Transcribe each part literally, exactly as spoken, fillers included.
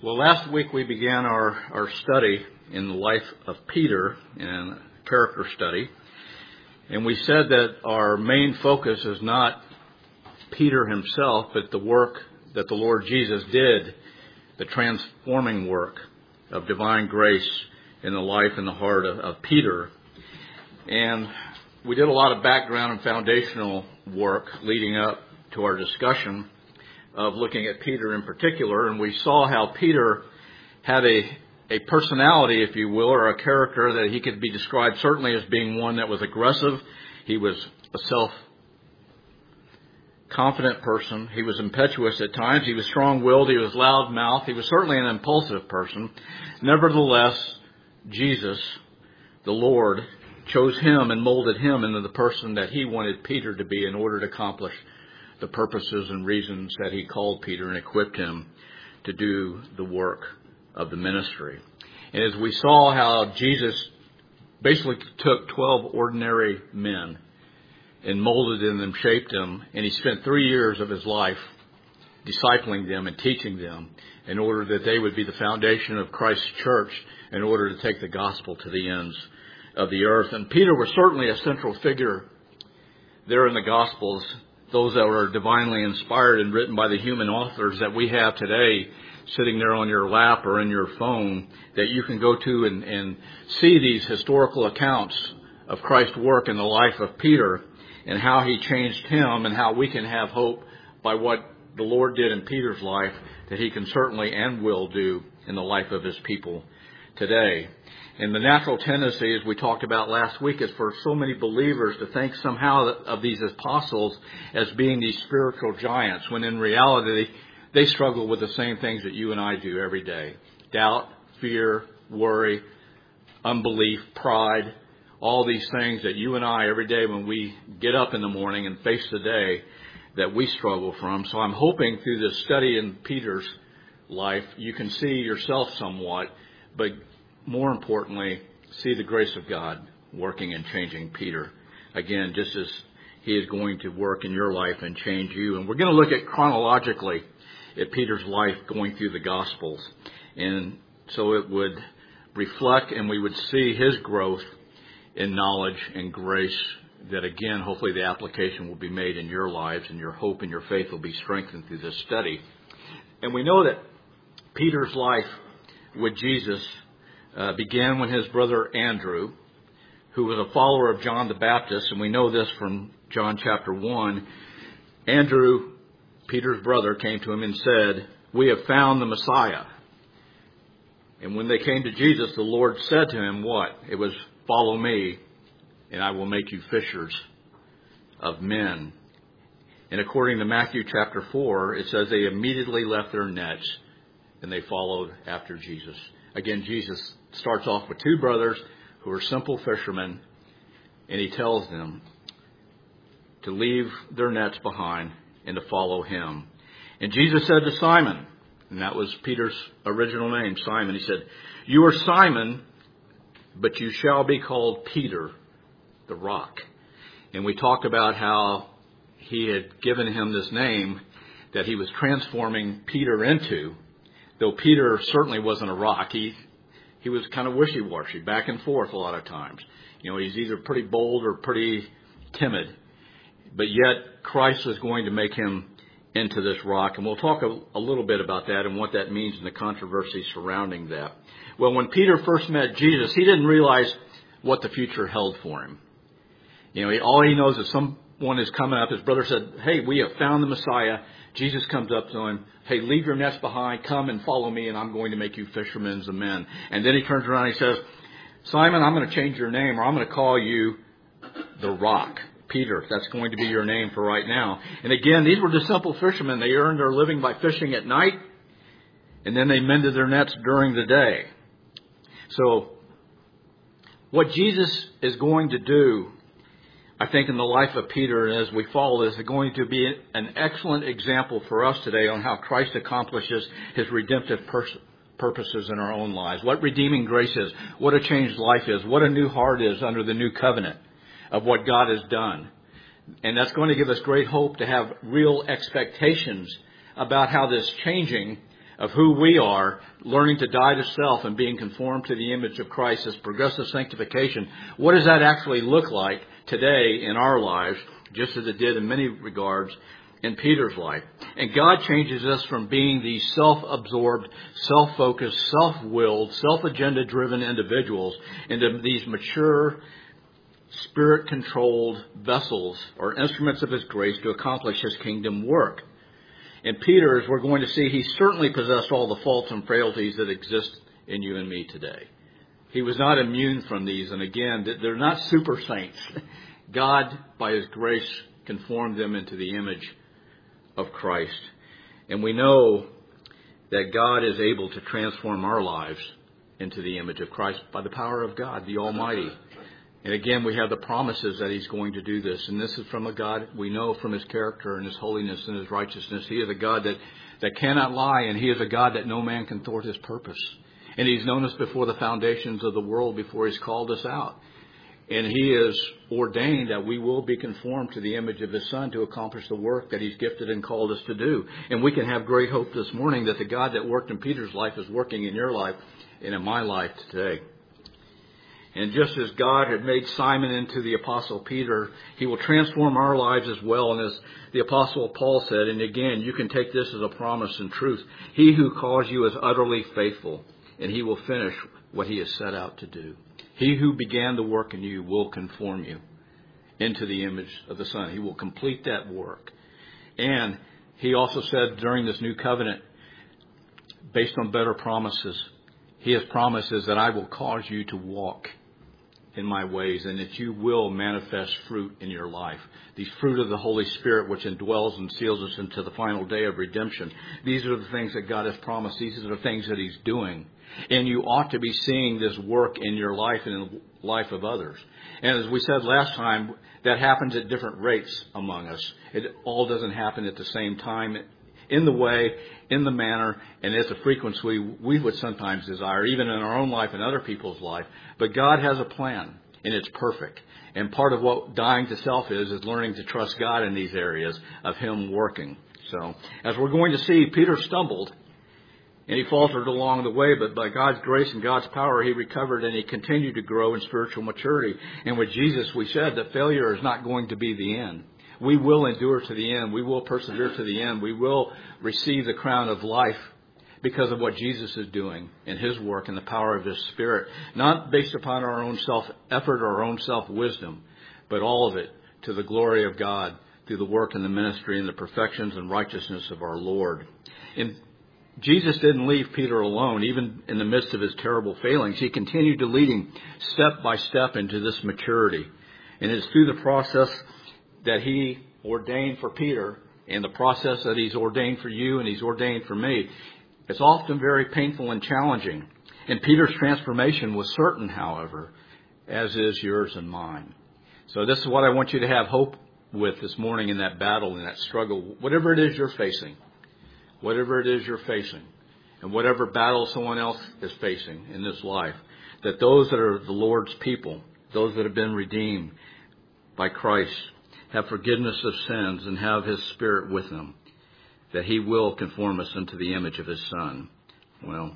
Well, last week we began our, our study in the life of Peter, and character study. And we said that our main focus is not Peter himself, but the work that the Lord Jesus did, the transforming work of divine grace in the life and the heart of, of Peter. And we did a lot of background and foundational work leading up to our discussion of looking at Peter in particular, and we saw how Peter had a, a personality, if you will, or a character that he could be described certainly as being one that was aggressive. He was a self-confident person. He was impetuous at times. He was strong-willed. He was loud-mouthed. He was certainly an impulsive person. Nevertheless, Jesus, the Lord, chose him and molded him into the person that he wanted Peter to be in order to accomplish the purposes and reasons that he called Peter and equipped him to do the work of the ministry. And as we saw how Jesus basically took twelve ordinary men and molded in them, shaped them, and he spent three years of his life discipling them and teaching them in order that they would be the foundation of Christ's church in order to take the gospel to the ends of the earth. And Peter was certainly a central figure there in the Gospels, those that were divinely inspired and written by the human authors that we have today sitting there on your lap or in your phone, that you can go to and, and see these historical accounts of Christ's work in the life of Peter and how he changed him, and how we can have hope by what the Lord did in Peter's life that he can certainly and will do in the life of his people today. And the natural tendency, as we talked about last week, is for so many believers to think somehow of these apostles as being these spiritual giants, when in reality they struggle with the same things that you and I do every day. Doubt, fear, worry, unbelief, pride, all these things that you and I every day when we get up in the morning and face the day that we struggle from. So I'm hoping through this study in Peter's life you can see yourself somewhat, but more importantly, see the grace of God working and changing Peter. Again, just as he is going to work in your life and change you. And we're going to look at chronologically at Peter's life going through the Gospels. And so it would reflect and we would see his growth in knowledge and grace, that again, hopefully the application will be made in your lives and your hope and your faith will be strengthened through this study. And we know that Peter's life with Jesus Uh, began when his brother Andrew, who was a follower of John the Baptist, and we know this from John chapter one, Andrew, Peter's brother, came to him and said, "We have found the Messiah." And when they came to Jesus, the Lord said to him, what? It was, "Follow me, and I will make you fishers of men." And according to Matthew chapter four, it says they immediately left their nets and they followed after Jesus. Again, Jesus starts off with two brothers who are simple fishermen, and he tells them to leave their nets behind and to follow him. And Jesus said to Simon, and that was Peter's original name, Simon, he said, "You are Simon, but you shall be called Peter, the rock." And we talked about how he had given him this name that he was transforming Peter into. Though Peter certainly wasn't a rock, he he was kind of wishy-washy, back and forth a lot of times. You know, he's either pretty bold or pretty timid. But yet, Christ was going to make him into this rock. And we'll talk a, a little bit about that and what that means and the controversy surrounding that. Well, when Peter first met Jesus, he didn't realize what the future held for him. You know, he, all he knows is someone is coming up. His brother said, "Hey, we have found the Messiah." Jesus comes up to him, "Hey, leave your nets behind, come and follow me, and I'm going to make you fishermen of men." And then he turns around and he says, "Simon, I'm going to change your name, or I'm going to call you the Rock. Peter, that's going to be your name for right now." And again, these were just simple fishermen. They earned their living by fishing at night, and then they mended their nets during the day. So what Jesus is going to do, I think, in the life of Peter, and as we follow this, is going to be an excellent example for us today on how Christ accomplishes his redemptive pers- purposes in our own lives. What redeeming grace is, what a changed life is, what a new heart is under the new covenant of what God has done. And that's going to give us great hope to have real expectations about how this changing of who we are, learning to die to self and being conformed to the image of Christ, this progressive sanctification, what does that actually look like today in our lives, just as it did in many regards in Peter's life? And God changes us from being these self-absorbed, self-focused, self-willed, self-agenda-driven individuals into these mature, Spirit-controlled vessels or instruments of His grace to accomplish His kingdom work. In Peter, as we're going to see, he certainly possessed all the faults and frailties that exist in you and me today. He was not immune from these. And again, they're not super saints. God, by His grace, conformed them into the image of Christ. And we know that God is able to transform our lives into the image of Christ by the power of God, the Almighty. And again, we have the promises that He's going to do this. And this is from a God we know from His character and His holiness and His righteousness. He is a God that, that cannot lie, and He is a God that no man can thwart His purpose. And He's known us before the foundations of the world, before He's called us out. And He has ordained that we will be conformed to the image of His Son to accomplish the work that He's gifted and called us to do. And we can have great hope this morning that the God that worked in Peter's life is working in your life and in my life today. And just as God had made Simon into the Apostle Peter, He will transform our lives as well. And as the Apostle Paul said, and again, you can take this as a promise and truth, He who calls you is utterly faithful, and He will finish what He has set out to do. He who began the work in you will conform you into the image of the Son. He will complete that work. And He also said during this new covenant, based on better promises, He has promises that I will cause you to walk in my ways, and that you will manifest fruit in your life. The fruit of the Holy Spirit, which indwells and seals us into the final day of redemption. These are the things that God has promised. These are the things that He's doing. And you ought to be seeing this work in your life and in the life of others. And as we said last time, that happens at different rates among us. It all doesn't happen at the same time, in the way, in the manner, and at the frequency we would sometimes desire, even in our own life and other people's life. But God has a plan, and it's perfect. And part of what dying to self is, is learning to trust God in these areas of Him working. So, as we're going to see, Peter stumbled, and he faltered along the way, but by God's grace and God's power, he recovered, and he continued to grow in spiritual maturity. And with Jesus, we said that failure is not going to be the end. We will endure to the end. We will persevere to the end. We will receive the crown of life because of what Jesus is doing in His work and the power of His Spirit. Not based upon our own self-effort or our own self-wisdom, but all of it to the glory of God through the work and the ministry and the perfections and righteousness of our Lord. And Jesus didn't leave Peter alone, even in the midst of his terrible failings. He continued to lead him step by step into this maturity. And it's through the process that He ordained for Peter and the process that He's ordained for you and He's ordained for me. It's often very painful and challenging. And Peter's transformation was certain, however, as is yours and mine. So this is what I want you to have hope with this morning in that battle, in that struggle, whatever it is you're facing, whatever it is you're facing, and whatever battle someone else is facing in this life, that those that are the Lord's people, those that have been redeemed by Christ, have forgiveness of sins and have His Spirit with them, that He will conform us into the image of His Son. Well,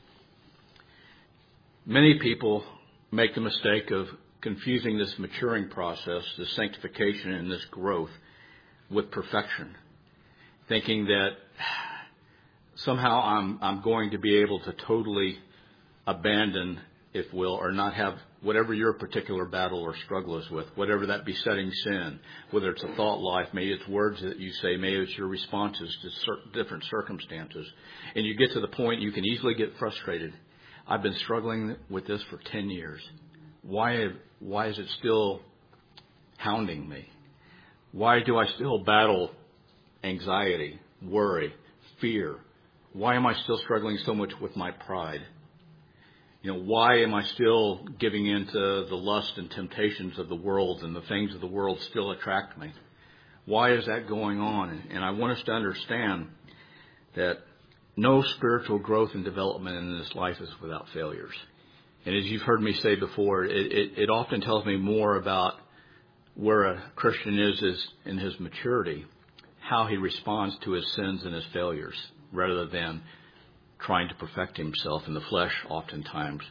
many people make the mistake of confusing this maturing process, this sanctification and this growth with perfection, thinking that somehow I'm, I'm going to be able to totally abandon, if will, or not have whatever your particular battle or struggle is with, whatever that besetting sin, whether it's a thought life, maybe it's words that you say, maybe it's your responses to certain different circumstances. And you get to the point you can easily get frustrated. I've been struggling with this for ten years. Why, why is it still hounding me? Why do I still battle anxiety, worry, fear? Why am I still struggling so much with my pride? You know, why am I still giving in to the lust and temptations of the world, and the things of the world still attract me? Why is that going on? And I want us to understand that no spiritual growth and development in this life is without failures. And as you've heard me say before, it, it, it often tells me more about where a Christian is, is in his maturity, how he responds to his sins and his failures, rather than trying to perfect himself in the flesh oftentimes.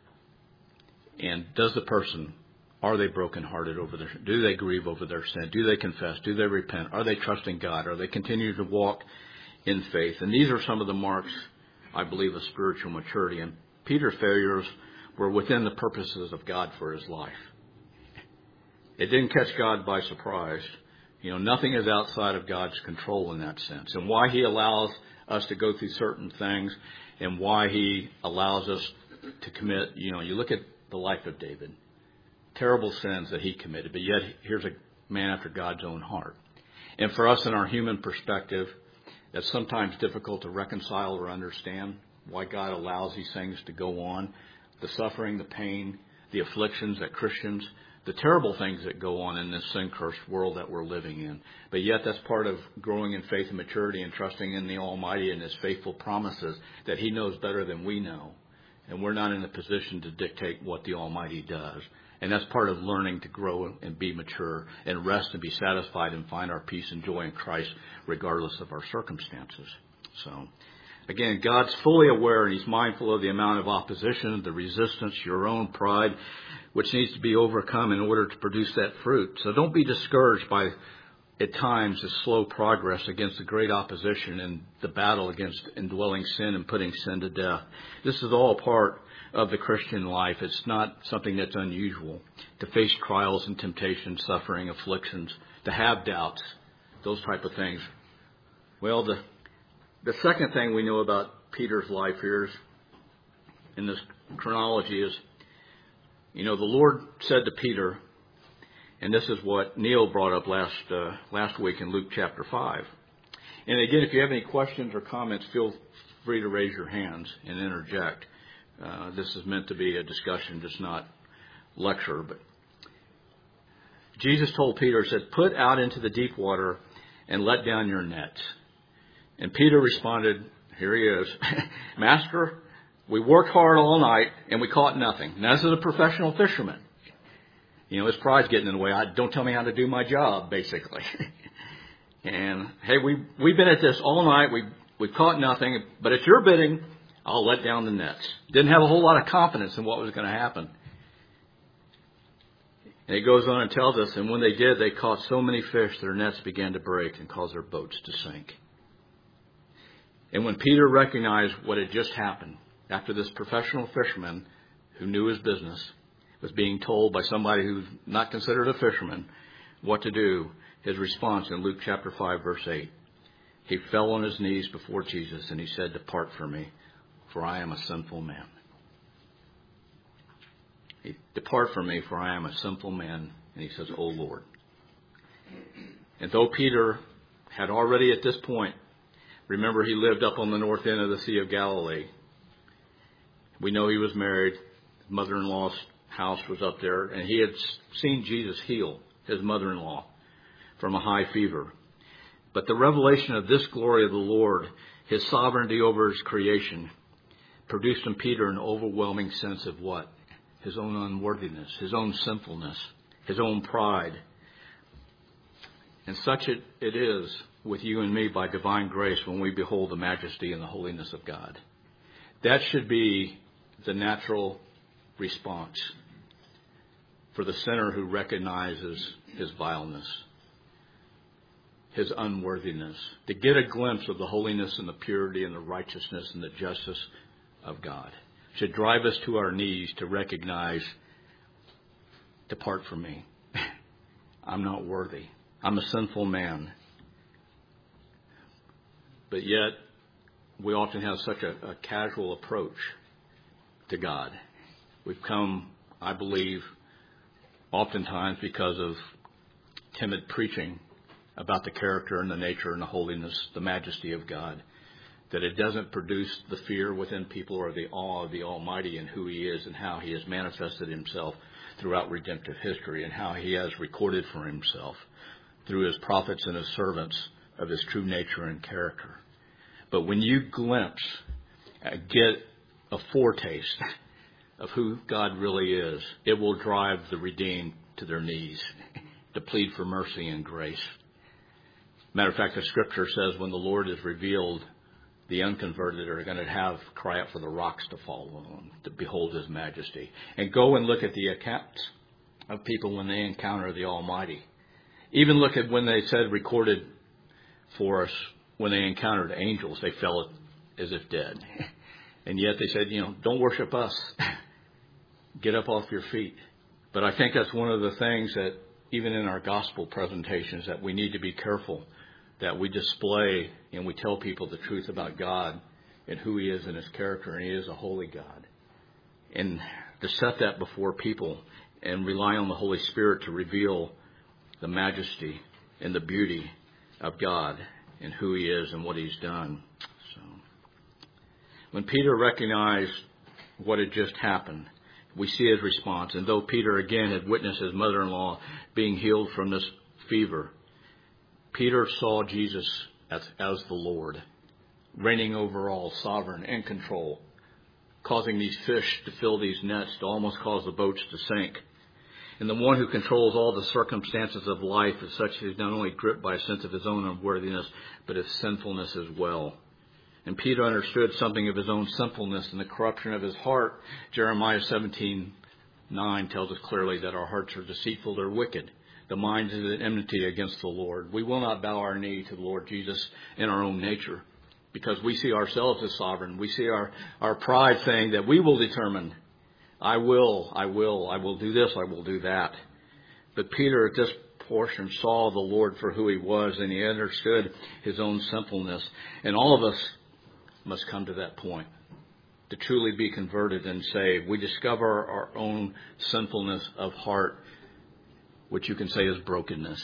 And does the person, are they brokenhearted over their, do they grieve over their sin? Do they confess? Do they repent? Are they trusting God? Are they continuing to walk in faith? And these are some of the marks, I believe, of spiritual maturity. And Peter's failures were within the purposes of God for his life. It didn't catch God by surprise. You know, nothing is outside of God's control in that sense. And why he allows us to go through certain things and why he allows us to commit, you know, you look at the life of David, terrible sins that he committed, but yet here's a man after God's own heart. And for us in our human perspective, that's sometimes difficult to reconcile or understand why God allows these things to go on. The suffering, the pain, the afflictions that Christians, the terrible things that go on in this sin-cursed world that we're living in. But yet that's part of growing in faith and maturity and trusting in the Almighty and his faithful promises that he knows better than we know. And we're not in a position to dictate what the Almighty does. And that's part of learning to grow and be mature and rest and be satisfied and find our peace and joy in Christ regardless of our circumstances. So, again, God's fully aware and he's mindful of the amount of opposition, the resistance, your own pride, which needs to be overcome in order to produce that fruit. So don't be discouraged by, at times, the slow progress against the great opposition and the battle against indwelling sin and putting sin to death. This is all part of the Christian life. It's not something that's unusual to face trials and temptations, suffering, afflictions, to have doubts, those type of things. Well, the the second thing we know about Peter's life here is, in this chronology is, you know, the Lord said to Peter, and this is what Neil brought up last uh, last week in Luke chapter five. And again, if you have any questions or comments, feel free to raise your hands and interject. Uh, this is meant to be a discussion, just not lecture. But Jesus told Peter, said, "Put out into the deep water and let down your nets." And Peter responded, here he is, "Master, we worked hard all night and we caught nothing." Now, this is a professional fisherman. You know, his pride's getting in the way. I, don't tell me how to do my job, basically. And, hey, we, we've been at this all night. We, we've caught nothing. But at your bidding, I'll let down the nets. Didn't have a whole lot of confidence in what was going to happen. And he goes on and tells us, and when they did, they caught so many fish, their nets began to break and caused their boats to sink. And when Peter recognized what had just happened, after this professional fisherman who knew his business was being told by somebody who's not considered a fisherman what to do, his response in Luke chapter five, verse eight, he fell on his knees before Jesus and he said, "Depart from me, for I am a sinful man." He, "Depart from me, for I am a sinful man." And he says, "O Lord." And though Peter had already at this point, remember he lived up on the north end of the Sea of Galilee. We know he was married. His mother-in-law's house was up there. And he had seen Jesus heal his mother-in-law from a high fever. But the revelation of this glory of the Lord, his sovereignty over his creation, produced in Peter an overwhelming sense of what? His own unworthiness, his own sinfulness, his own pride. And such it, it is with you and me by divine grace when we behold the majesty and the holiness of God. That should be the natural response for the sinner who recognizes his vileness, his unworthiness, to get a glimpse of the holiness and the purity and the righteousness and the justice of God. Should drive us to our knees to recognize, "Depart from me. I'm not worthy. I'm a sinful man." But yet, we often have such a, a casual approach to God. We've come, I believe, oftentimes because of timid preaching about the character and the nature and the holiness, the majesty of God, that it doesn't produce the fear within people or the awe of the Almighty and who he is and how he has manifested himself throughout redemptive history and how he has recorded for himself through his prophets and his servants of his true nature and character. But when you glimpse, uh, get a foretaste of who God really is, it will drive the redeemed to their knees to plead for mercy and grace. Matter of fact, the scripture says when the Lord is revealed, the unconverted are going to have cry out for the rocks to fall on them, to behold his majesty. And go and look at the accounts of people when they encounter the Almighty. Even look at when they said, recorded for us, when they encountered angels, they fell as if dead. And yet they said, you know, don't worship us. Get up off your feet. But I think that's one of the things that, even in our gospel presentations, that we need to be careful that we display and we tell people the truth about God and who he is and his character, and he is a holy God. And to set that before people and rely on the Holy Spirit to reveal the majesty and the beauty of God and who he is and what he's done. So, when Peter recognized what had just happened, we see his response. And though Peter again had witnessed his mother-in-law being healed from this fever, Peter saw Jesus as, as the Lord, reigning over all, sovereign, in control, causing these fish to fill these nets to almost cause the boats to sink. And the one who controls all the circumstances of life is such that he's not only gripped by a sense of his own unworthiness, but his sinfulness as well. And Peter understood something of his own sinfulness and the corruption of his heart. Jeremiah seventeen nine tells us clearly that our hearts are deceitful, they're wicked. The mind is at enmity against the Lord. We will not bow our knee to the Lord Jesus in our own nature, because we see ourselves as sovereign. We see our, our pride saying that we will determine, I will, I will, I will do this, I will do that. But Peter at this portion saw the Lord for who he was, and he understood his own sinfulness. And all of us must come to that point, to truly be converted and saved. We discover our own sinfulness of heart, which you can say is brokenness,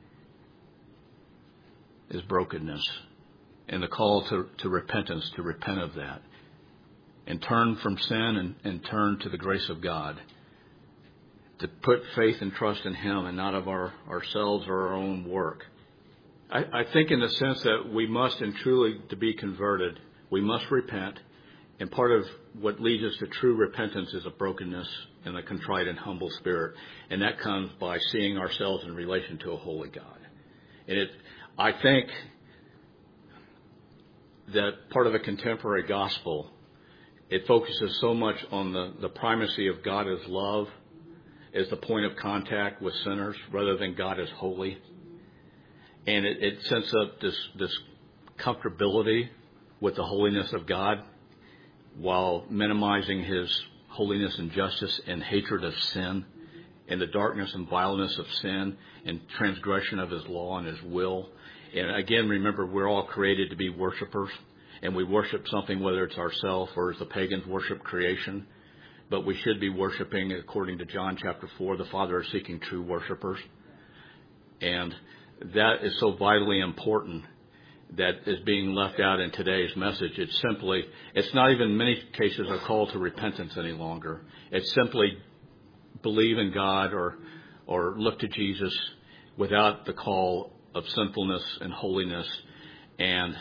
is brokenness. And the call to, to repentance, to repent of that, and turn from sin and, and turn to the grace of God, to put faith and trust in him and not of our, ourselves or our own work. I, I think in the sense that we must, and truly to be converted, we must repent. And part of what leads us to true repentance is a brokenness and a contrite and humble spirit. And that comes by seeing ourselves in relation to a holy God. And it, I think that part of the contemporary gospel, it focuses so much on the, the primacy of God as love as the point of contact with sinners, rather than God as holy. And it, it sets up this, this comfortability with the holiness of God, while minimizing his holiness and justice and hatred of sin, and the darkness and vileness of sin and transgression of his law and his will. And again, remember, we're all created to be worshipers, and we worship something, whether it's ourselves or as the pagans worship creation. But we should be worshiping, according to John chapter four, the Father is seeking true worshipers. And that is so vitally important that is being left out in today's message. It's simply, it's not even in many cases a call to repentance any longer. It's simply believe in God or or look to Jesus without the call of sinfulness and holiness, and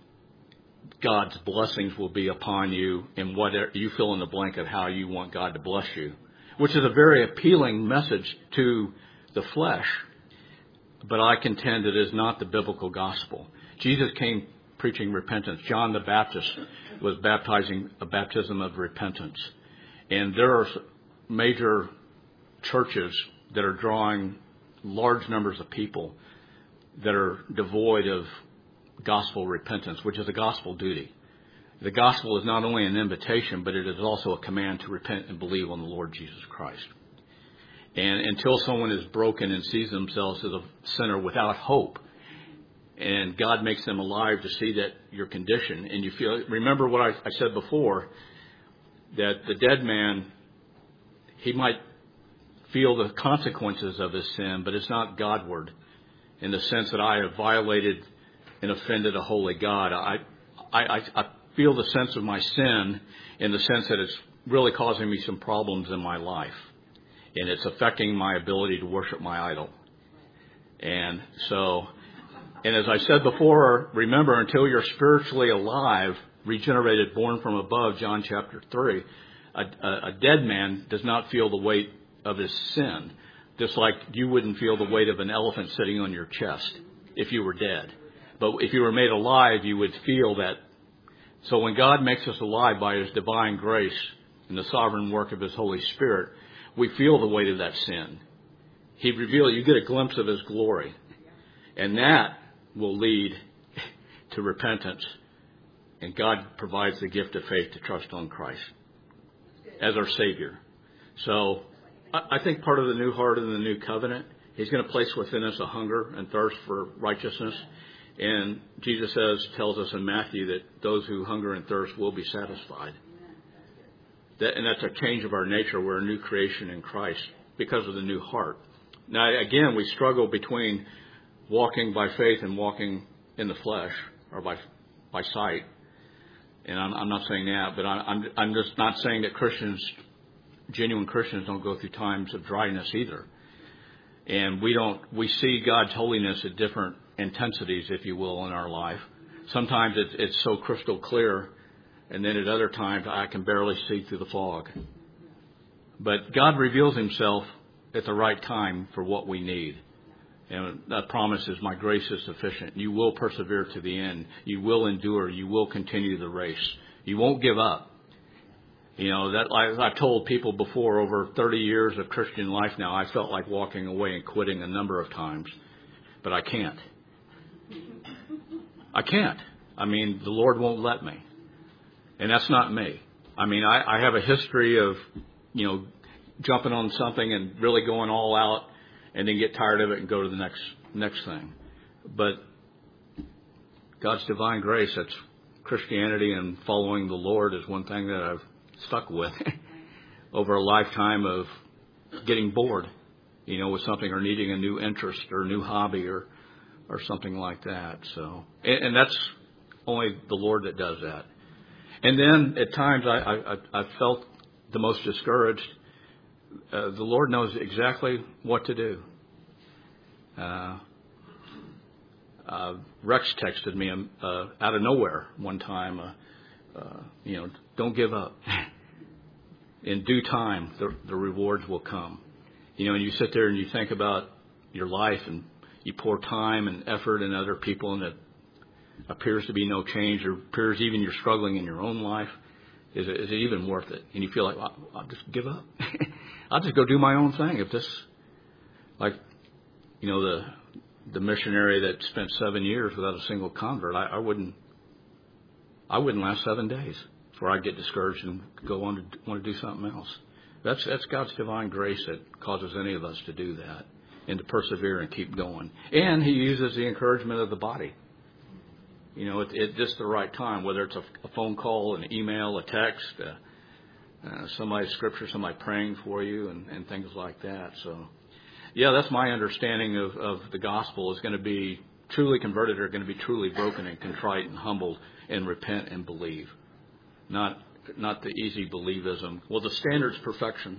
God's blessings will be upon you in whatever you fill in the blank of how you want God to bless you, which is a very appealing message to the flesh. But I contend it is not the biblical gospel. Jesus came preaching repentance. John the Baptist was baptizing a baptism of repentance. And there are major churches that are drawing large numbers of people that are devoid of gospel repentance, which is a gospel duty. The gospel is not only an invitation, but it is also a command to repent and believe on the Lord Jesus Christ. And until someone is broken and sees themselves as a sinner without hope, and God makes them alive to see that your condition, and you feel, remember what I, I said before, that the dead man, he might feel the consequences of his sin, but it's not Godward, in the sense that I have violated and offended a holy God. I, I, I feel the sense of my sin in the sense that it's really causing me some problems in my life, and it's affecting my ability to worship my idol. And so, and as I said before, remember, until you're spiritually alive, regenerated, born from above, John chapter three, a, a, a dead man does not feel the weight of his sin, just like you wouldn't feel the weight of an elephant sitting on your chest if you were dead. But if you were made alive, you would feel that So when God makes us alive by His divine grace and the sovereign work of His Holy Spirit, we feel the weight of that sin. He reveals, you get a glimpse of His glory. And that will lead to repentance. And God provides the gift of faith to trust on Christ as our Savior. So I think part of the new heart and the new covenant, He's going to place within us a hunger and thirst for righteousness. And Jesus says, tells us in Matthew that those who hunger and thirst will be satisfied. That, and that's a change of our nature. We're a new creation in Christ because of the new heart. Now, again, we struggle between walking by faith and walking in the flesh or by by sight. And I'm, I'm not saying that, but I, I'm I'm just not saying that Christians, genuine Christians, don't go through times of dryness either. And we don't we see God's holiness at different intensities, if you will, in our life. Sometimes it's, it's so crystal clear, and then at other times I can barely see through the fog. But God reveals Himself at the right time for what we need. And that promise is, my grace is sufficient. You will persevere to the end. You will endure. You will continue the race. You won't give up. You know, that I've told people before, over thirty years of Christian life now, I felt like walking away and quitting a number of times. But I can't. I can't. I mean, the Lord won't let me. And that's not me. I mean, I, I have a history of, you know, jumping on something and really going all out and then get tired of it and go to the next next thing. But God's divine grace, that's Christianity, and following the Lord is one thing that I've stuck with over a lifetime of getting bored, you know, with something, or needing a new interest or a new hobby or or something like that. So, and, and that's only the Lord that does that. And then at times I, I, I felt the most discouraged. Uh, the Lord knows exactly what to do. Uh, uh, Rex texted me uh, out of nowhere one time, uh, uh, you know, don't give up. In due time, the, the rewards will come. You know, and you sit there and you think about your life, and you pour time and effort in other people, and it appears to be no change, or appears even you're struggling in your own life. Is it, is it even worth it? And you feel like, well, I'll just give up. I'll just go do my own thing. If this, like, you know, the the missionary that spent seven years without a single convert, I, I wouldn't, I wouldn't last seven days before I'd get discouraged and go on to want to do something else. That's that's God's divine grace that causes any of us to do that and to persevere and keep going. And He uses the encouragement of the body. You know, at, at just the right time, whether it's a, a phone call, an email, a text, uh, uh, somebody's scripture, somebody praying for you, and, and things like that. So, yeah, that's my understanding of, of the gospel, is going to be truly converted, are going to be truly broken and contrite and humbled and repent and believe. Not not the easy believism. Well, the standard's perfection.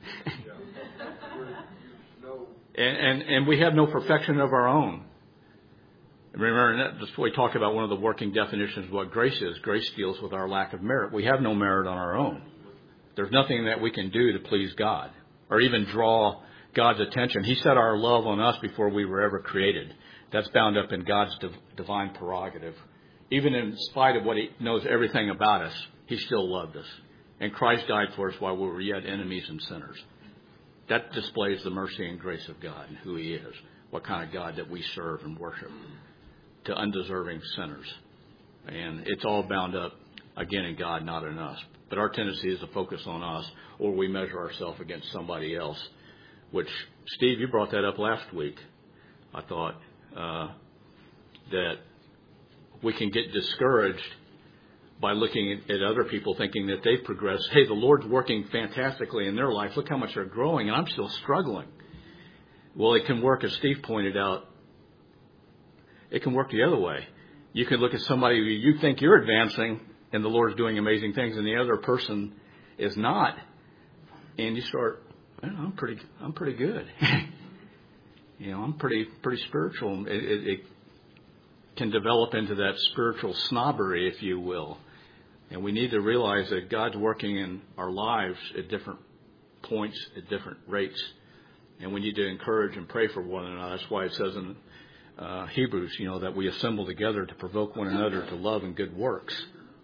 and, and and we have no perfection of our own. Remember, that, that's what we talked about, one of the working definitions of what grace is. Grace deals with our lack of merit. We have no merit on our own. There's nothing that we can do to please God or even draw God's attention. He set our love on us before we were ever created. That's bound up in God's div- divine prerogative. Even in spite of what He knows everything about us, He still loved us. And Christ died for us while we were yet enemies and sinners. That displays the mercy and grace of God and who He is, what kind of God that we serve and worship to undeserving sinners. And it's all bound up, again, in God, not in us. But our tendency is to focus on us, or we measure ourselves against somebody else, which, Steve, you brought that up last week. I thought uh, that we can get discouraged by looking at, at other people, thinking that they've progressed. Hey, the Lord's working fantastically in their life. Look how much they're growing, and I'm still struggling. Well, it can work, as Steve pointed out, it can work the other way. You can look at somebody who you think you're advancing and the Lord's doing amazing things, and the other person is not. And you start, well, I'm pretty, I'm pretty good. you know, I'm pretty, pretty spiritual. It, it, it can develop into that spiritual snobbery, if you will. And we need to realize that God's working in our lives at different points, at different rates. And we need to encourage and pray for one another. That's why it says in Uh, Hebrews, you know, that we assemble together to provoke one another to love and good works,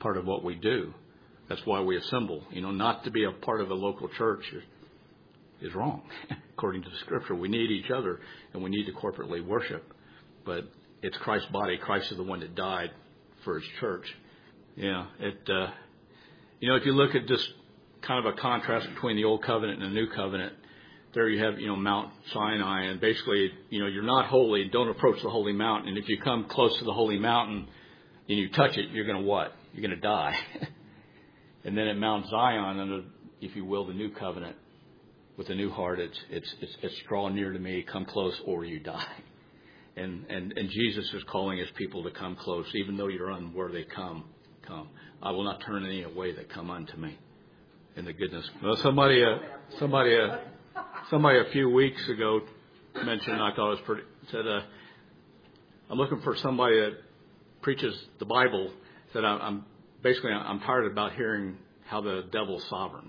part of what we do. That's why we assemble. You know, not to be a part of a local church is, is wrong. According to the Scripture, we need each other and we need to corporately worship. But it's Christ's body. Christ is the one that died for his church. Yeah, it. Uh, you know, if you look at just kind of a contrast between the Old Covenant and the New Covenant, there you have, you know, Mount Sinai, and basically, you know, you're not holy, don't approach the holy mountain. And if you come close to the holy mountain and you touch it, you're going to what? You're going to die. And then at Mount Zion, under, if you will, the New Covenant, with a new heart, it's it's it's, it's draw near to me, come close, or you die. And, and and Jesus is calling his people to come close, even though you're unworthy. Come, come. I will not turn any away that come unto me. In the goodness. Well, somebody, uh, somebody, uh, somebody a few weeks ago mentioned. I thought it was pretty. Said, uh, "I'm looking for somebody that preaches the Bible." Said, "I'm basically I'm tired about hearing how the devil's sovereign."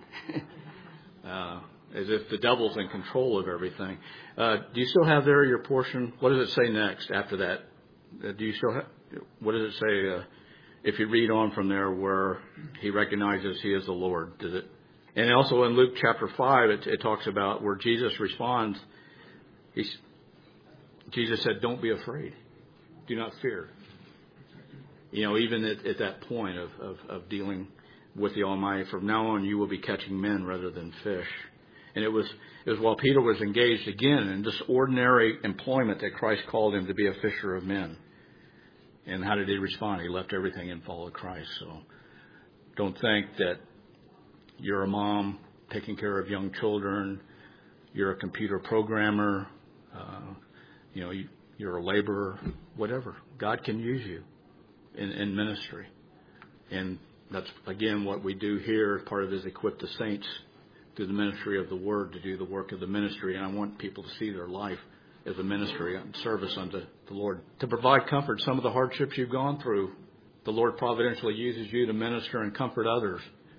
uh, As if the devil's in control of everything. Uh, do you still have there your portion? What does it say next after that? Uh, do you still have, what does it say uh, if you read on from there where he recognizes he is the Lord? Does it? And also in Luke chapter five, it, it talks about where Jesus responds. He's, Jesus said, "Don't be afraid. Do not fear." You know, even at, at that point of, of, of dealing with the Almighty, from now on you will be catching men rather than fish. And it was it was while Peter was engaged again in this ordinary employment that Christ called him to be a fisher of men. And how did he respond? He left everything and followed Christ. So don't think that you're a mom taking care of young children, you're a computer programmer, uh, you know, you, you're a laborer, whatever. God can use you in, in ministry. And that's, again, what we do here. Part of it is equip the saints through the ministry of the Word to do the work of the ministry. And I want people to see their life as a ministry and service unto the Lord. To provide comfort, some of the hardships you've gone through, the Lord providentially uses you to minister and comfort others.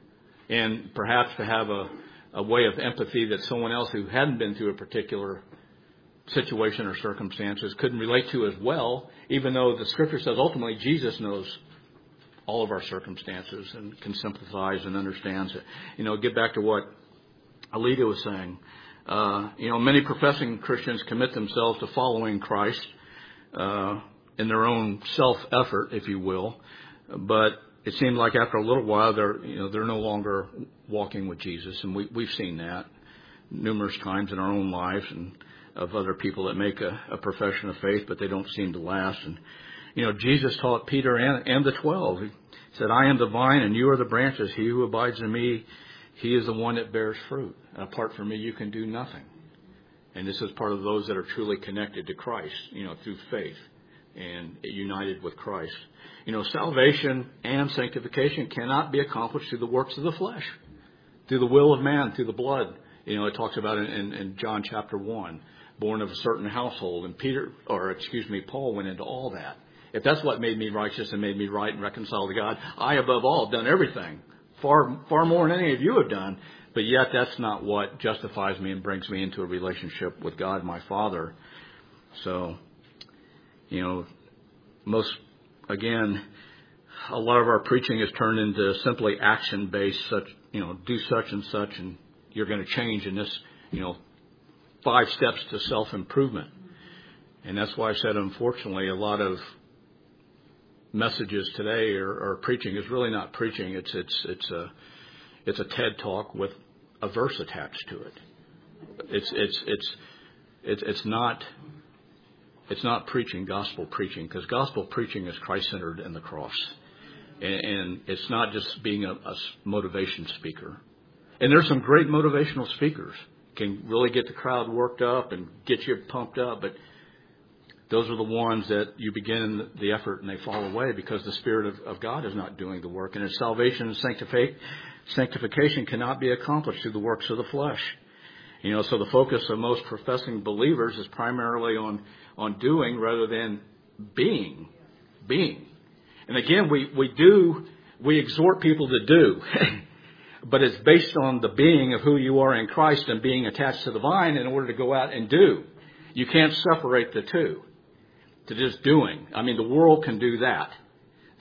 And perhaps to have a, a way of empathy that someone else who hadn't been through a particular situation or circumstances couldn't relate to as well, even though the Scripture says ultimately Jesus knows all of our circumstances and can sympathize and understands it. You know, get back to what Alita was saying. Uh, you know, many professing Christians commit themselves to following Christ uh, in their own self-effort, if you will. But it seemed like after a little while, they're you know they're no longer walking with Jesus, and we, we've seen that numerous times in our own lives and of other people that make a, a profession of faith, but they don't seem to last. And you know, Jesus taught Peter and, and the twelve. He said, "I am the vine, and you are the branches. He who abides in me, he is the one that bears fruit. And apart from me, you can do nothing." And this is part of those that are truly connected to Christ, you know, through faith and united with Christ. You know, salvation and sanctification cannot be accomplished through the works of the flesh, through the will of man, through the blood. You know, it talks about it in, in John chapter one, born of a certain household. And Peter, or excuse me, Paul went into all that. If that's what made me righteous and made me right and reconciled to God, I above all have done everything. Far, far more than any of you have done, but yet that's not what justifies me and brings me into a relationship with God, my Father. So, you know, most, again, a lot of our preaching is turned into simply action-based, such, you know, do such and such, and you're going to change in this, you know, five steps to self-improvement. And that's why I said, unfortunately, a lot of messages today or, or preaching is really not preaching. It's it's it's a it's a TED talk with a verse attached to it. It's it's it's it's it's not it's not preaching gospel preaching, because gospel preaching is Christ-centered in the cross, and, and it's not just being a, a motivation speaker. And there's some great motivational speakers can really get the crowd worked up and get you pumped up, but those are the ones that you begin the effort and they fall away because the Spirit of, of God is not doing the work. And its salvation and sanctific, sanctification cannot be accomplished through the works of the flesh. You know, so the focus of most professing believers is primarily on, on doing rather than being. Being. And again, we, we do, we exhort people to do. But it's based on the being of who you are in Christ and being attached to the vine in order to go out and do. You can't separate the two. To just doing. I mean, the world can do that.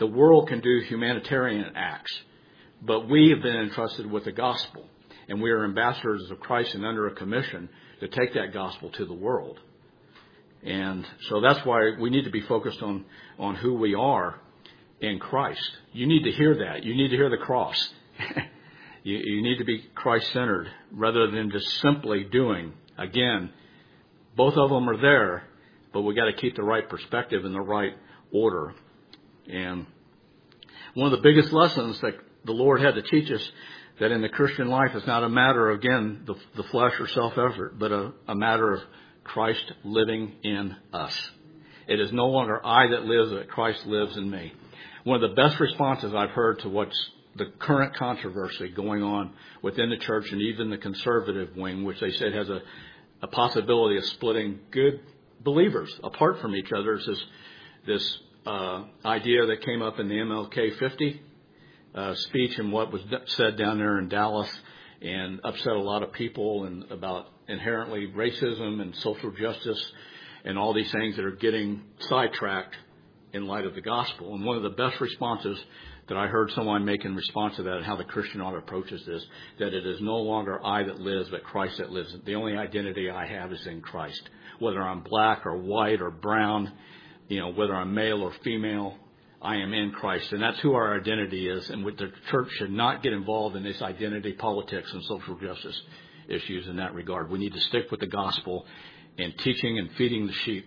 The world can do humanitarian acts, but we have been entrusted with the gospel, and we are ambassadors of Christ and under a commission to take that gospel to the world. And so that's why we need to be focused on, on who we are in Christ. You need to hear that. You need to hear the cross. you, you need to be Christ-centered rather than just simply doing. Again, both of them are there, but we got to keep the right perspective and the right order. And one of the biggest lessons that the Lord had to teach us, that in the Christian life it's not a matter of, again, the, the flesh or self-effort, but a, a matter of Christ living in us. It is no longer I that lives, but Christ lives in me. One of the best responses I've heard to what's the current controversy going on within the church and even the conservative wing, which they said has a, a possibility of splitting good believers apart from each other, is this, this uh, idea that came up in the M L K fifty uh, speech and what was said down there in Dallas and upset a lot of people, and about inherently racism and social justice and all these things that are getting sidetracked in light of the gospel. And one of the best responses that I heard someone make in response to that and how the Christian ought to approach this, that it is no longer I that lives, but Christ that lives. The only identity I have is in Christ. Whether I'm black or white or brown, you know, whether I'm male or female, I am in Christ. And that's who our identity is. And the church should not get involved in this identity politics and social justice issues in that regard. We need to stick with the gospel and teaching and feeding the sheep.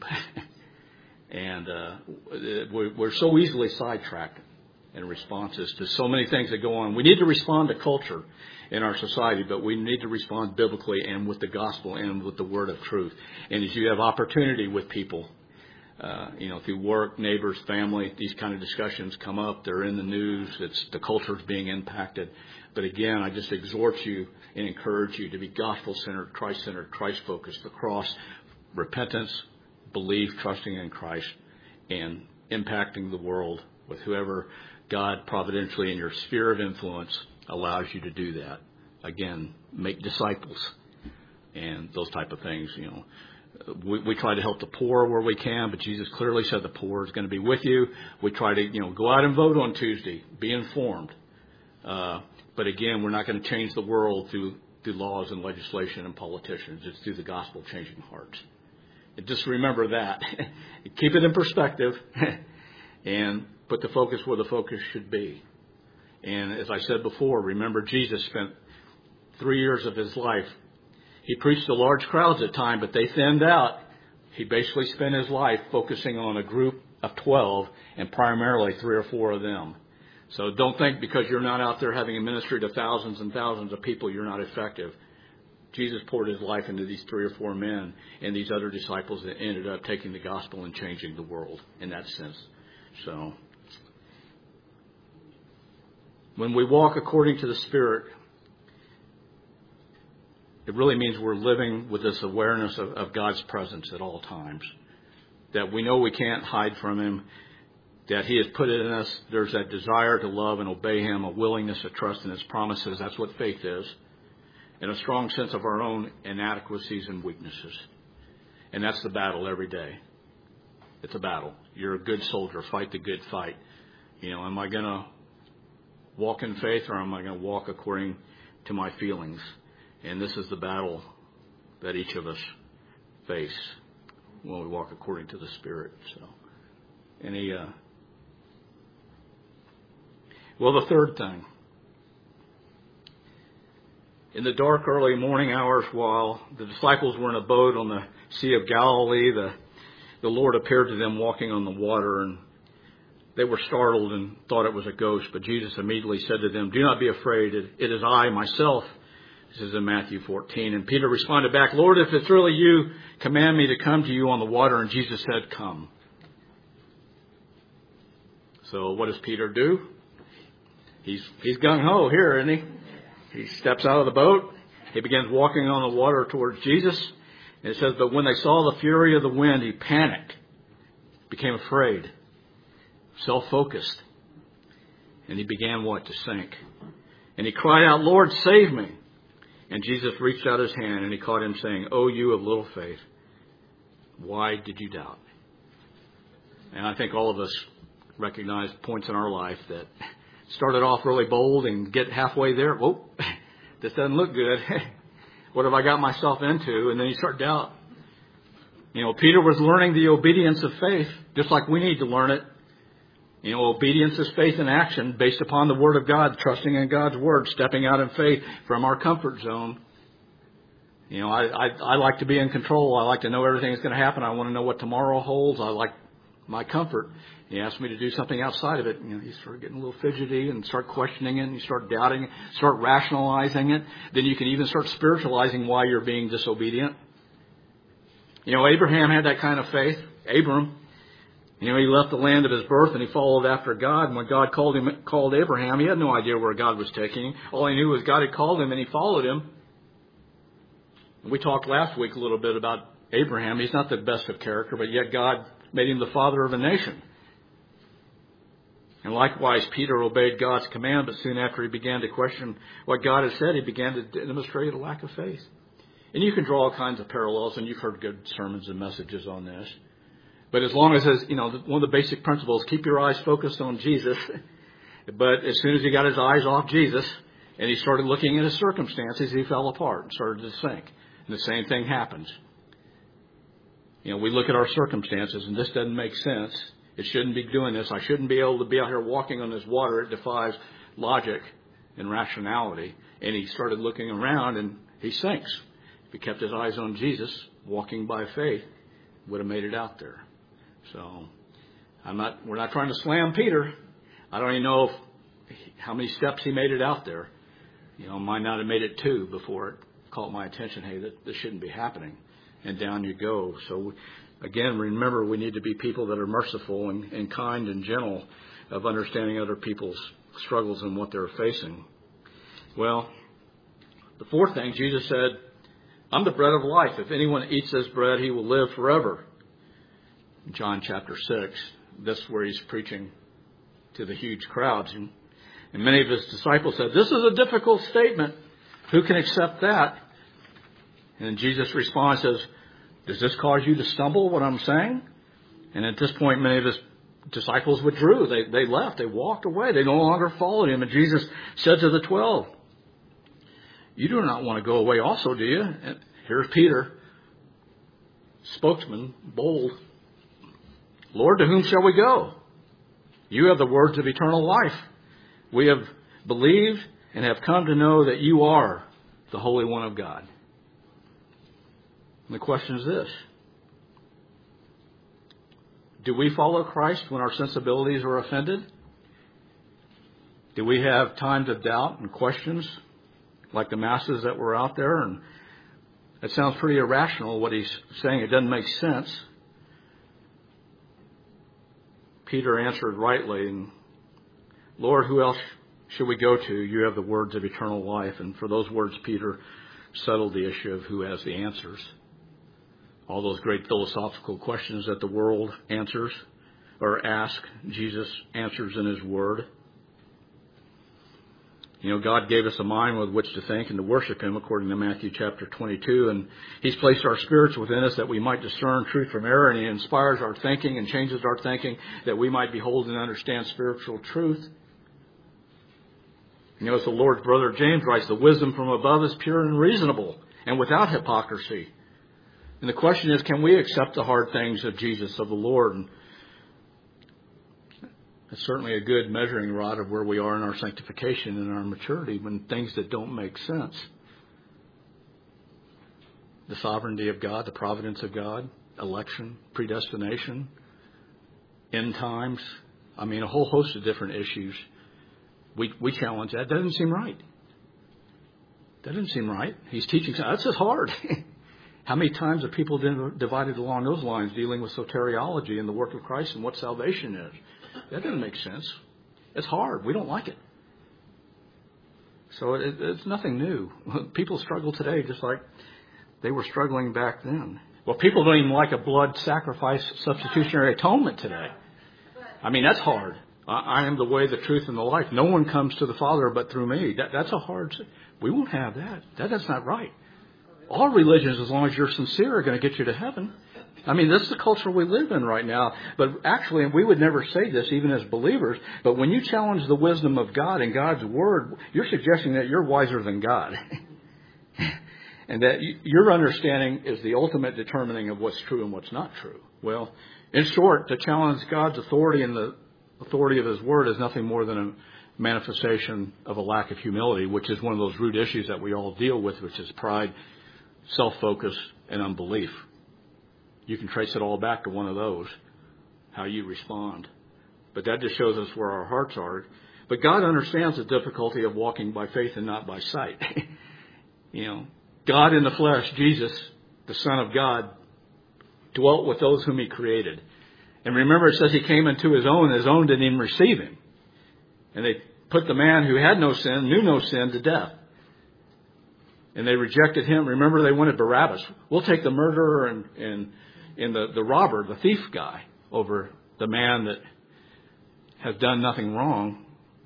And uh, we're so easily sidetracked in responses to so many things that go on. We need to respond to culture in our society, but we need to respond biblically and with the gospel and with the word of truth. And as you have opportunity with people, uh, you know, through work, neighbors, family, these kind of discussions come up. They're in the news. It's the culture's being impacted. But again, I just exhort you and encourage you to be gospel-centered, Christ-centered, Christ-focused, the cross, repentance, belief, trusting in Christ, and impacting the world with whoever God providentially in your sphere of influence allows you to do that. Again, make disciples and those type of things. You know, we, we try to help the poor where we can, but Jesus clearly said the poor is going to be with you. We try to, you know, go out and vote on Tuesday, be informed. Uh, but again, we're not going to change the world through through laws and legislation and politicians. It's through the gospel changing hearts. And just remember that. Keep it in perspective and put the focus where the focus should be. And as I said before, remember Jesus spent three years of his life. He preached to large crowds at times, but they thinned out. He basically spent his life focusing on a group of twelve and primarily three or four of them. So don't think because you're not out there having a ministry to thousands and thousands of people, you're not effective. Jesus poured his life into these three or four men and these other disciples that ended up taking the gospel and changing the world in that sense. So when we walk according to the Spirit, it really means we're living with this awareness of, of God's presence at all times. That we know we can't hide from him. That he has put it in us. There's that desire to love and obey him, a willingness to trust in his promises. That's what faith is. And a strong sense of our own inadequacies and weaknesses. And that's the battle every day. It's a battle. You're a good soldier. Fight the good fight. You know, am I going to walk in faith or am I going to walk according to my feelings? And this is the battle that each of us face when we walk according to the Spirit. So, any, uh, well, the third thing. In the dark early morning hours while the disciples were in a boat on the Sea of Galilee, the, the Lord appeared to them walking on the water, and they were startled and thought it was a ghost. But Jesus immediately said to them, "Do not be afraid. It, it is I myself." This is in Matthew fourteen. And Peter responded back, "Lord, if it's really you, command me to come to you on the water." And Jesus said, "Come." So what does Peter do? He's, he's gung-ho here, isn't he? He steps out of the boat. He begins walking on the water towards Jesus. And it says, but when they saw the fury of the wind, he panicked, became afraid, self-focused. And he began what? To sink. And he cried out, "Lord, save me." And Jesus reached out his hand and he caught him saying, "Oh, you of little faith, why did you doubt?" And I think all of us recognize points in our life that started off really bold and get halfway there. Whoa, this doesn't look good. What have I got myself into? And then you start doubt. You know, Peter was learning the obedience of faith, just like we need to learn it. You know, obedience is faith in action based upon the Word of God, trusting in God's Word, stepping out in faith from our comfort zone. You know, I, I, I like to be in control. I like to know everything that's going to happen. I want to know what tomorrow holds. I like my comfort. He asked me to do something outside of it. You know, you start getting a little fidgety and start questioning it, and you start doubting it, start rationalizing it. Then you can even start spiritualizing why you're being disobedient. You know, Abraham had that kind of faith. Abram, you know, he left the land of his birth and he followed after God. And when God called him, called Abraham, he had no idea where God was taking him. All he knew was God had called him and he followed him. And we talked last week a little bit about Abraham. He's not the best of character, but yet God made him the father of a nation. And likewise, Peter obeyed God's command, but soon after he began to question what God had said, he began to demonstrate a lack of faith. And you can draw all kinds of parallels, and you've heard good sermons and messages on this. But as long as, you know, one of the basic principles, keep your eyes focused on Jesus. But as soon as he got his eyes off Jesus and he started looking at his circumstances, he fell apart and started to sink. And the same thing happens. You know, we look at our circumstances and this doesn't make sense. It shouldn't be doing this. I shouldn't be able to be out here walking on this water. It defies logic and rationality. And he started looking around and he sinks. If he kept his eyes on Jesus, walking by faith, would have made it out there. So I'm not. We're not trying to slam Peter. I don't even know if, how many steps he made it out there. You know, might not have made it two before it caught my attention. Hey, that this shouldn't be happening. And down you go. So again, remember, we need to be people that are merciful and, and kind and gentle of understanding other people's struggles and what they're facing. Well, the fourth thing, Jesus said, I'm the bread of life. If anyone eats this bread, he will live forever. John chapter six, that's where he's preaching to the huge crowds. And, and many of his disciples said, this is a difficult statement. Who can accept that? And Jesus responds, says, does this cause you to stumble, what I'm saying? And at this point, many of his disciples withdrew. They, they left. They walked away. They no longer followed him. And Jesus said to the twelve, you do not want to go away also, do you? And here's Peter, spokesman, bold. Lord, to whom shall we go? You have the words of eternal life. We have believed and have come to know that you are the Holy One of God. And the question is this. Do we follow Christ when our sensibilities are offended? Do we have times of doubt and questions like the masses that were out there? And it sounds pretty irrational what he's saying. It doesn't make sense. Peter answered rightly, and Lord, who else should we go to? You have the words of eternal life. And for those words, Peter settled the issue of who has the answers. All those great philosophical questions that the world answers or asks, Jesus answers in his word. You know, God gave us a mind with which to think and to worship him, according to Matthew chapter twenty-two. And he's placed our spirits within us that we might discern truth from error. And he inspires our thinking and changes our thinking that we might behold and understand spiritual truth. You know, as the Lord's brother James writes, the wisdom from above is pure and reasonable and without hypocrisy. And the question is, can we accept the hard things of Jesus, of the Lord? And it's certainly a good measuring rod of where we are in our sanctification and our maturity when things that don't make sense. The sovereignty of God, the providence of God, election, predestination, end times. I mean, a whole host of different issues. We we challenge that. That doesn't seem right. That doesn't seem right. He's teaching. That's just hard. How many times have people been divided along those lines dealing with soteriology and the work of Christ and what salvation is? That doesn't make sense. It's hard. We don't like it. So it, it's nothing new. People struggle today just like they were struggling back then. Well, people don't even like a blood sacrifice substitutionary atonement today. I mean, that's hard. I, I am the way, the truth, and the life. No one comes to the Father but through me. That, that's a hard... We won't have that. That that's not right. All religions, as long as you're sincere, are going to get you to heaven. I mean, this is the culture we live in right now. But actually, and we would never say this even as believers, but when you challenge the wisdom of God and God's Word, you're suggesting that you're wiser than God. And that your understanding is the ultimate determining of what's true and what's not true. Well, in short, to challenge God's authority and the authority of His Word is nothing more than a manifestation of a lack of humility, which is one of those root issues that we all deal with, which is pride, self-focus, and unbelief. You can trace it all back to one of those, how you respond. But that just shows us where our hearts are. But God understands the difficulty of walking by faith and not by sight. You know, God in the flesh, Jesus, the Son of God, dwelt with those whom He created. And remember, it says He came into His own, and His own didn't even receive Him. And they put the man who had no sin, knew no sin, to death. And they rejected Him. Remember, they wanted Barabbas. We'll take the murderer and, and, and the, the robber, the thief guy, over the man that has done nothing wrong.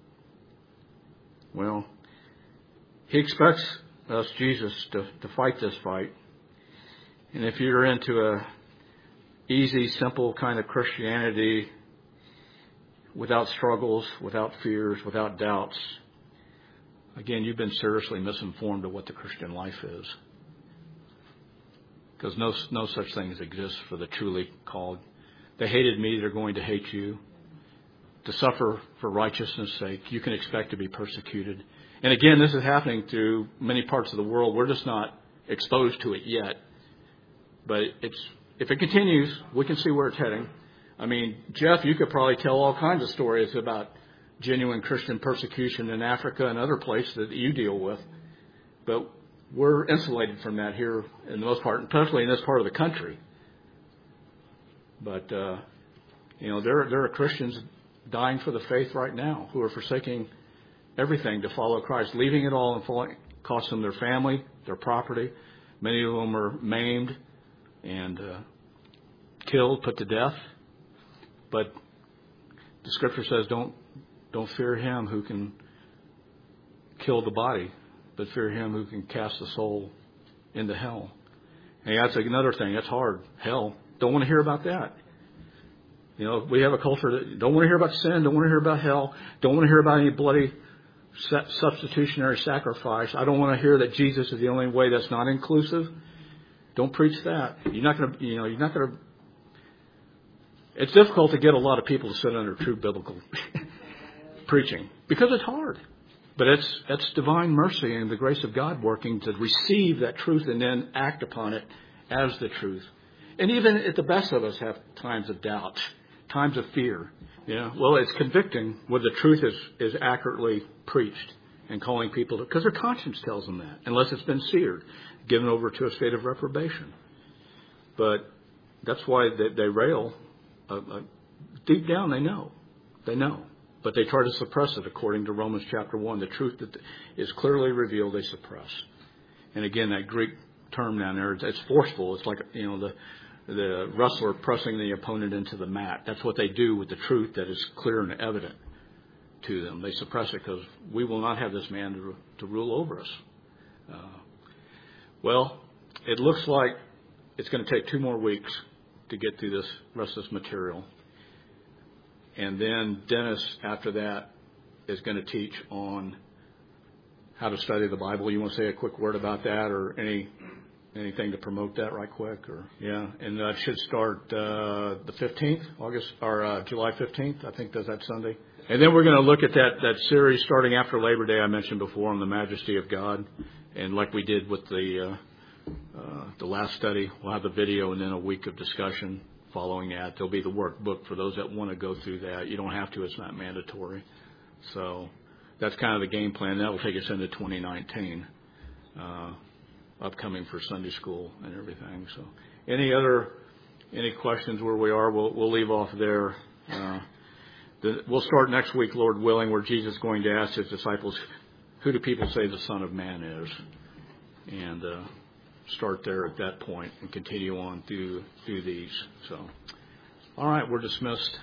Well, He expects us, Jesus, to, to fight this fight. And if you're into a easy, simple kind of Christianity, without struggles, without fears, without doubts, again, you've been seriously misinformed of what the Christian life is. Because no, no such things exist for the truly called. They hated me, they're going to hate you. To suffer for righteousness' sake, you can expect to be persecuted. And again, this is happening through many parts of the world. We're just not exposed to it yet. But it's if it continues, we can see where it's heading. I mean, Jeff, you could probably tell all kinds of stories about genuine Christian persecution in Africa and other places that you deal with. But we're insulated from that here in the most part, especially in this part of the country. But, uh, you know, there, there are Christians dying for the faith right now who are forsaking everything to follow Christ, leaving it all and falling, cost them their family, their property. Many of them are maimed and uh, killed, put to death. But the Scripture says, don't don't fear him who can kill the body, but fear him who can cast the soul into hell. And that's another thing. That's hard. Hell. Don't want to hear about that. You know, we have a culture that don't want to hear about sin, don't want to hear about hell, don't want to hear about any bloody substitutionary sacrifice. I don't want to hear that Jesus is the only way. That's not inclusive. Don't preach that. You're not going to, you know, you're not going to. It's difficult to get a lot of people to sit under true biblical preaching because it's hard. But it's it's divine mercy and the grace of God working to receive that truth and then act upon it as the truth. And even at the best of us have times of doubt, times of fear. Yeah, well, it's convicting when the truth is, is accurately preached and calling people to, because their conscience tells them that, unless it's been seared, given over to a state of reprobation. But that's why they, they rail. Uh, uh, deep down, they know. They know. But they try to suppress it according to Romans chapter one. The truth that is clearly revealed, they suppress. And again, that Greek term down there, it's forceful. It's like, you know, the the wrestler pressing the opponent into the mat. That's what they do with the truth that is clear and evident to them. They suppress it because we will not have this man to, to rule over us. Uh, well, it looks like it's going to take two more weeks to get through this rest of this material. And then Dennis, after that, is going to teach on how to study the Bible. You want to say a quick word about that, or any anything to promote that right quick? Or yeah, and that should start uh, the fifteenth, August or uh, July fifteenth. I think that's that Sunday. And then we're going to look at that that series starting after Labor Day I mentioned before on the majesty of God, and like we did with the uh, uh, the last study, we'll have the video and then a week of discussion. Following that, there'll be the workbook for those that want to go through that. You don't have to; it's not mandatory. So that's kind of the game plan. That will take us into twenty nineteen, uh, upcoming for Sunday school and everything. So, any other any questions where we are? We'll we'll leave off there. Uh, the, we'll start next week, Lord willing, where Jesus is going to ask his disciples, "Who do people say the Son of Man is?" And uh, start there at that point and continue on through through these. So, all right, we're dismissed.